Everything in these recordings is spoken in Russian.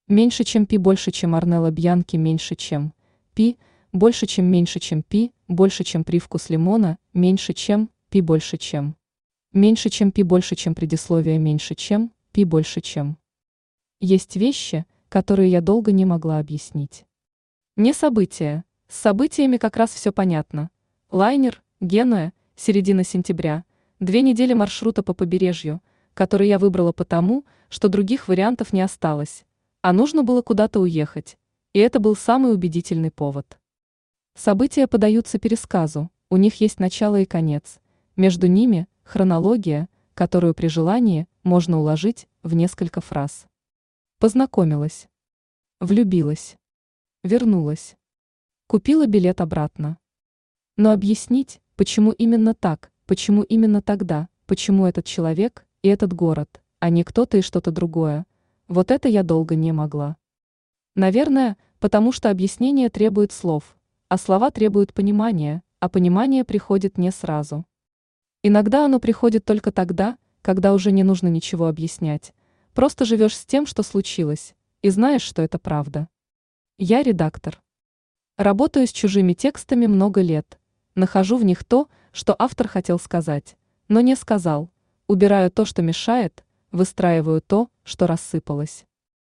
Меньше чем пи, больше чем Орнелло Бьянки, меньше чем пи, больше чем меньше чем пи, больше чем привкус лимона, меньше чем пи, больше чем пи, больше чем предисловие, меньше чем пи, больше чем. Есть вещи, которые я долго не могла объяснить. Не события. С событиями как раз все понятно. Лайнер, Генуя, середина сентября, 2 недели маршрута по побережью, который я выбрала потому, что других вариантов не осталось, а нужно было куда-то уехать, и это был самый убедительный повод. События подаются пересказу, у них есть начало и конец, между ними хронология, которую при желании можно уложить в несколько фраз. Познакомилась. Влюбилась. Вернулась. Купила билет обратно. Но объяснить, почему именно так, почему именно тогда, почему этот человек и этот город, а не кто-то и что-то другое, вот это я долго не могла. Наверное, потому что объяснение требует слов, а слова требуют понимания, а понимание приходит не сразу. Иногда оно приходит только тогда, когда уже не нужно ничего объяснять, просто живешь с тем, что случилось, и знаешь, что это правда. Я редактор. Работаю с чужими текстами много лет, нахожу в них то, что автор хотел сказать, но не сказал, убираю то, что мешает, выстраиваю то, что рассыпалось.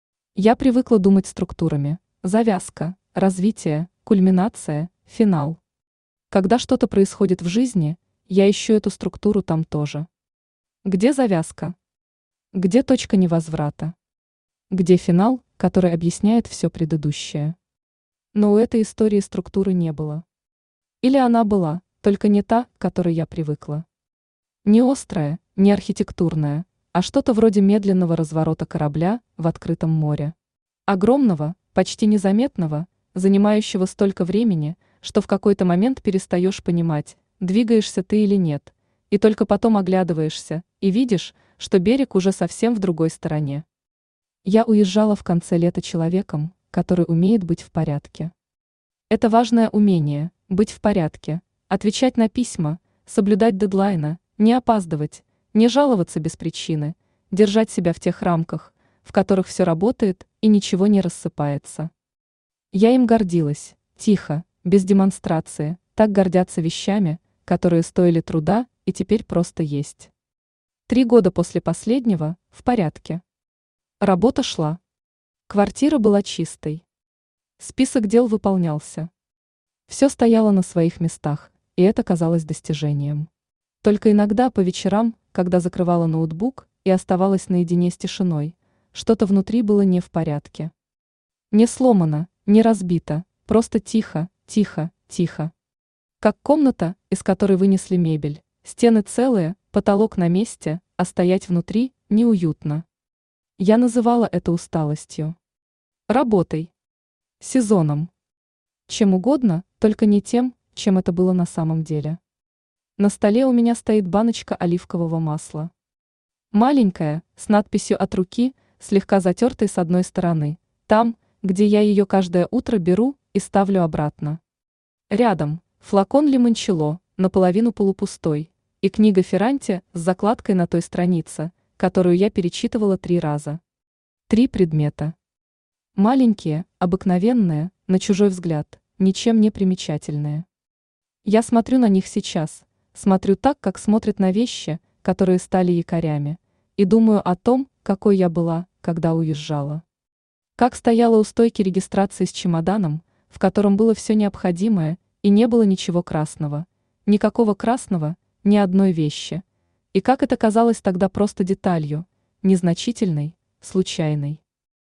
Я привыкла думать структурами: завязка, развитие, кульминация, финал. Когда что-то происходит в жизни, я ищу эту структуру там тоже. Где завязка? Где точка невозврата? Где финал, который объясняет все предыдущее? Но у этой истории структуры не было. Или она была, только не та, к которой я привыкла. Не острая, не архитектурная, а что-то вроде медленного разворота корабля в открытом море. Огромного, почти незаметного, занимающего столько времени, что в какой-то момент перестаешь понимать, двигаешься ты или нет, и только потом оглядываешься и видишь, что берег уже совсем в другой стороне. Я уезжала в конце лета человеком, который умеет быть в порядке. Это важное умение – быть в порядке, отвечать на письма, соблюдать дедлайны, не опаздывать, не жаловаться без причины, держать себя в тех рамках, в которых все работает и ничего не рассыпается. Я им гордилась, тихо, без демонстрации, так гордятся вещами, которые стоили труда и теперь просто есть. 3 года после последнего – в порядке. Работа шла. Квартира была чистой. Список дел выполнялся. Все стояло на своих местах, и это казалось достижением. Только иногда по вечерам, когда закрывала ноутбук и оставалась наедине с тишиной, что-то внутри было не в порядке. Не сломано, не разбито, просто тихо, тихо, тихо. Как комната, из которой вынесли мебель, стены целые, потолок на месте, а стоять внутри неуютно. Я называла это усталостью. Работой. Сезоном. Чем угодно, только не тем, чем это было на самом деле. На столе у меня стоит баночка оливкового масла. Маленькая, с надписью от руки, слегка затертой с одной стороны, там, где я ее каждое утро беру и ставлю обратно. Рядом флакон лимончелло, наполовину полупустой, и книга Ферранти с закладкой на той странице, которую я перечитывала 3 раза. 3 предмета. Маленькие, обыкновенные, на чужой взгляд, ничем не примечательные. Я смотрю на них сейчас, смотрю так, как смотрят на вещи, которые стали якорями, и думаю о том, какой я была, когда уезжала. Как стояла у стойки регистрации с чемоданом, в котором было все необходимое, и не было ничего красного, никакого красного, ни одной вещи. И как это казалось тогда просто деталью, незначительной, случайной.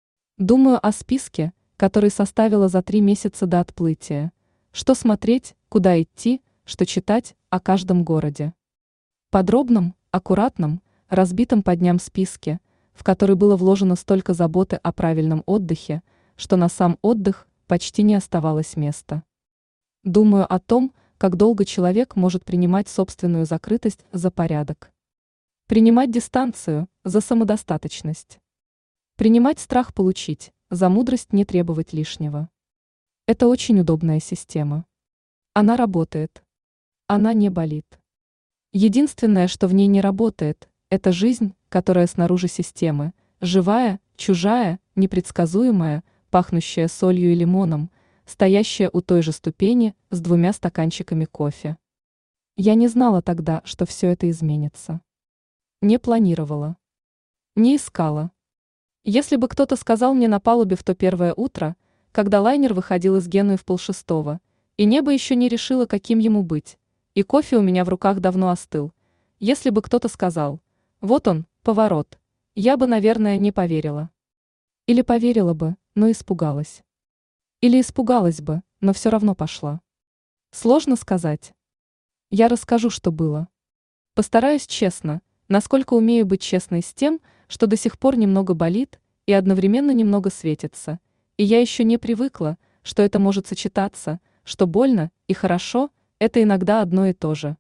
Думаю о списке, который составила за 3 месяца до отплытия. Что смотреть, куда идти, что читать о каждом городе. Подробном, аккуратном, разбитом по дням списке, в который было вложено столько заботы о правильном отдыхе, что на сам отдых почти не оставалось места. Думаю о том, как долго человек может принимать собственную закрытость за порядок. Принимать дистанцию за самодостаточность. Принимать страх получить, за мудрость не требовать лишнего. Это очень удобная система. Она работает. Она не болит. Единственное, что в ней не работает, это жизнь, которая снаружи системы, живая, чужая, непредсказуемая, пахнущая солью и лимоном, стоящая у той же ступени с 2 стаканчиками кофе. Я не знала тогда, что все это изменится. Не планировала. Не искала. Если бы кто-то сказал мне на палубе в то первое утро, когда лайнер выходил из Генуи в 5:30, и небо еще не решило, каким ему быть, и кофе у меня в руках давно остыл, если бы кто-то сказал, вот он, поворот, я бы, наверное, не поверила. Или поверила бы, но испугалась. Или испугалась бы, но все равно пошла. Сложно сказать. Я расскажу, что было. Постараюсь честно, насколько умею быть честной с тем, что до сих пор немного болит и одновременно немного светится, и я еще не привыкла, что это может сочетаться, что больно и хорошо – это иногда одно и то же.